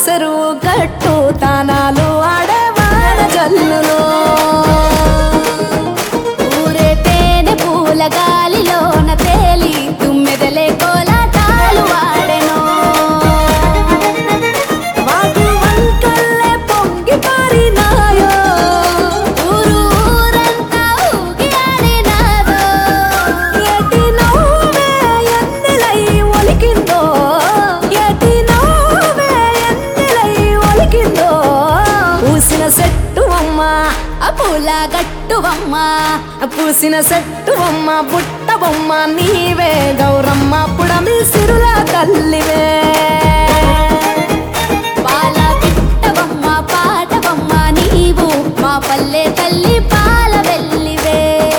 చెరువు గట్టు తానాలు ఆడవాన జల్లులో ఊరే తేనె పూల గాలిలోన తేలి తుమ్మెదలే కోలాటాలు ఆడెను వాగు వంకల్లే పొంగి పారినాయో ఊరంతా ఊగి ఆడినాదో ఎటి నవ్వే ఎన్నెలై ఒలికిందో ఎటి నవ్వే ఎన్నెలై ఒలికిందో పూసిన చెట్టు అమ్మ ఆ పూల గట్టువమ్మ పూసిన చెట్టు అమ్మ బుట్ట బొమ్మ నీవే గౌరమ్మ పుడమి సిరుల తల్లివే పాల పిట్టవమ్మ పాటవమ్మ నీవు మా పల్లె తల్లి పాల వెల్లివే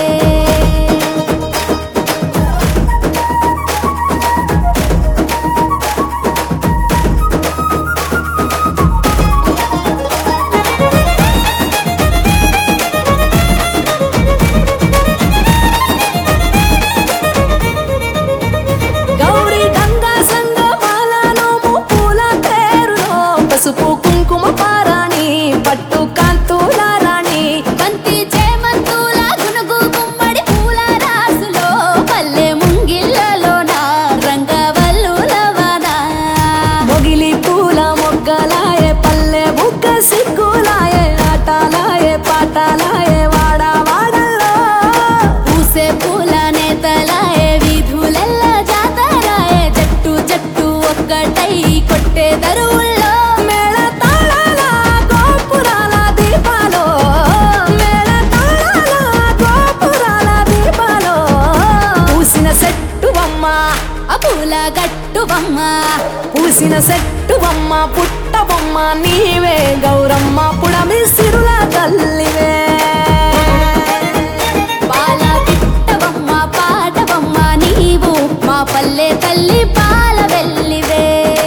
గౌరీ గంగా సంగమాల నోము పూల పేరులో పసుపు కుంకుమ పారాణి పట్టు కాంతుల రాణి బంతి చేమంతుల గునుగు గుమ్మడి పూల రాసులో పల్లె ముంగిళ్ళలోన రంగవల్లులవన మొగిలి పూల మొగ్గలాయే పల్లె బుగ్గ సిగ్గులాయే ఆటలాయే పాటలాయే వాడ వాడల్లో పూసే పూల నేతలాయే వీధులెల్ల జాతరాయే జట్టు జట్టు ఒక్కటై కొట్టే దరువుల్లో మేళ తాళాల గోపురాల దీపాలో మేళ తాళాల గోపురాల దీపాలో పూసిన చెట్టువమ్మ ఆ పూల గట్టువమ్మ పూసిన చెట్టువమ్మ పుట్టబొమ్మ నీవే గౌరమ్మ పుడమి సిరుల తల్లివే పాల పిట్టవమ్మ పాటవమ్మ నీవు మా పల్లె తల్లి పాల వెల్లివే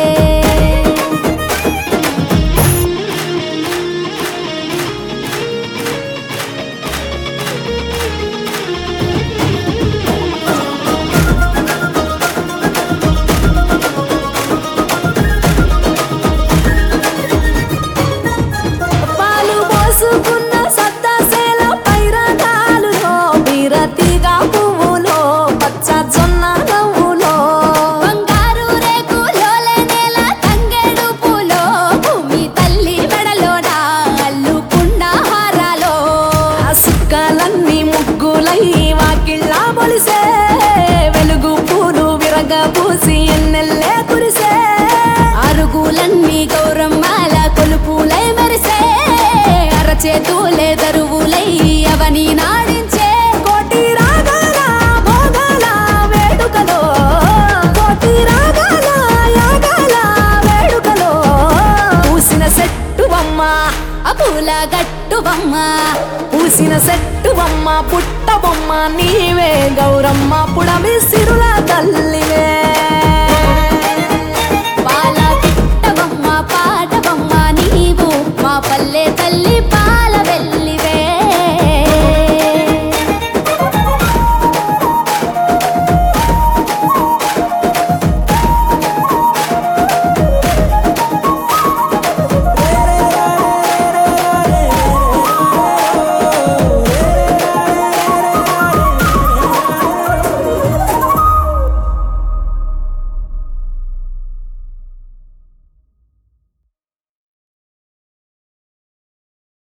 పాలు పోసుకున్న సద్దసేల పైరగాలులో బీరతిగా పువ్వులో పచ్చ జొన్న నవ్వులో బంగారు రేకులోలే నేల తంగేడు పూలో భూమి తల్లి మెడలోన అల్లుకున్న హారాలో ఆ సుక్కలన్నీ ముగ్గులై వాకిళ్ళ బొలిసే వెలుగు పూలు విరగబూసి ఎన్నెల్లే కురిసే అరుగులన్నీ గౌరమ్మాల కొలుపులై మెరిసే అరచేతులే దరువులై అవని నాడించే కోటి రాగాల భోగాల వేడుకలో కోటి రాగాల యాగాల వేడుకలో పూసిన చెట్టువమ్మ ఆ పూల గట్టువమ్మ పూసిన చెట్టువమ్మ పుట్టబొమ్మ నీవే గౌరమ్మ పుడమి సిరుల తల్లివే